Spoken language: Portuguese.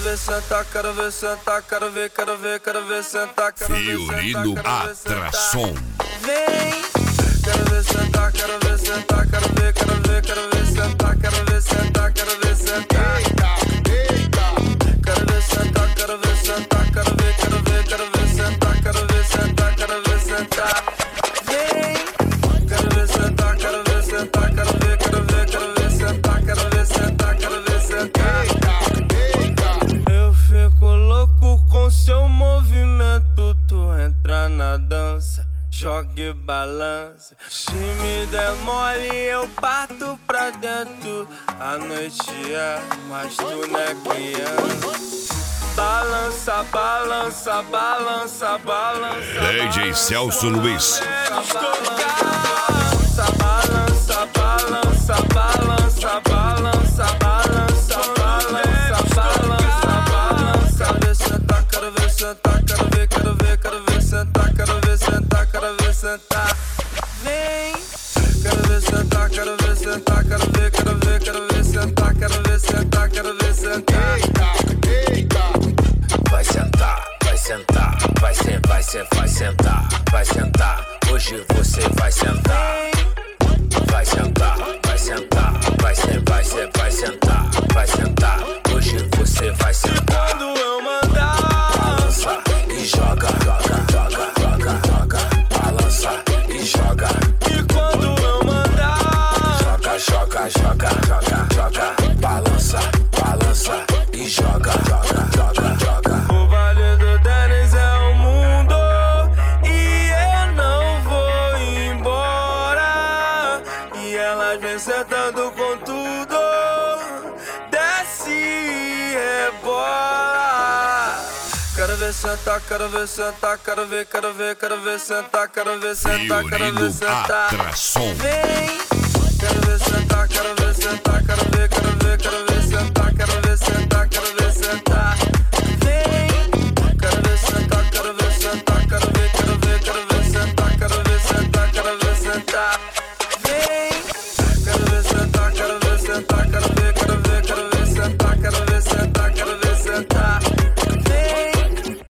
ver sentar, quero ver sentar, quero ver sentar, quero ver Fiorino Atração. Vem, quero ver sentar, quero ver sentar, quero ver sentar, quero ver sentar, quero ver sentar. Quero ver sentar, quero ver sentar, quero ver sentar, quero ver sentar, quero ver sentar. Vem, quero ver sentar, quero ver sentar, quero ver sentar, quero ver sentar, quero ver sentar. Eu fico louco com seu movimento, tu entra na dança, joga e balança. Se me der mole eu parto pra dentro. A noite é, mas tu não é criança. Balança, balança, balança, balança. DJ Celso Luiz. Balança, balança, balança, balança, balança, balança, balança, balança. Quero ver sentar, quero ver sentar, quero ver sentar, quero ver sentar. Vem, quero ver sentar, quero ver sentar, quero ver sentar, quero ver sentar, quero ver sentar. Vai sentar, vai sentar, vai sentar, vai sentar. Hoje você vai sentar. Vai sentar, vai sentar, vai sentar, vai sentar. Hoje você vai sentar. Quando eu mandar, balança e joga, joga, joga, joga, joga. Balança e joga. e quando eu mandar, Joga, joga, joga, joga, joga. Balança, balança e joga, joga, joga, joga. o vale do Denis é o mundo e eu não vou embora. E elas vem sentando com tudo, desce e rebola. Quero ver sentar, quero ver sentar, quero ver sentar, quero ver sentar, quero ver Fiorino sentar. Atração. Vem, quero ver sentar, quero ver sentar, quero ver sentar, quero ver sentar.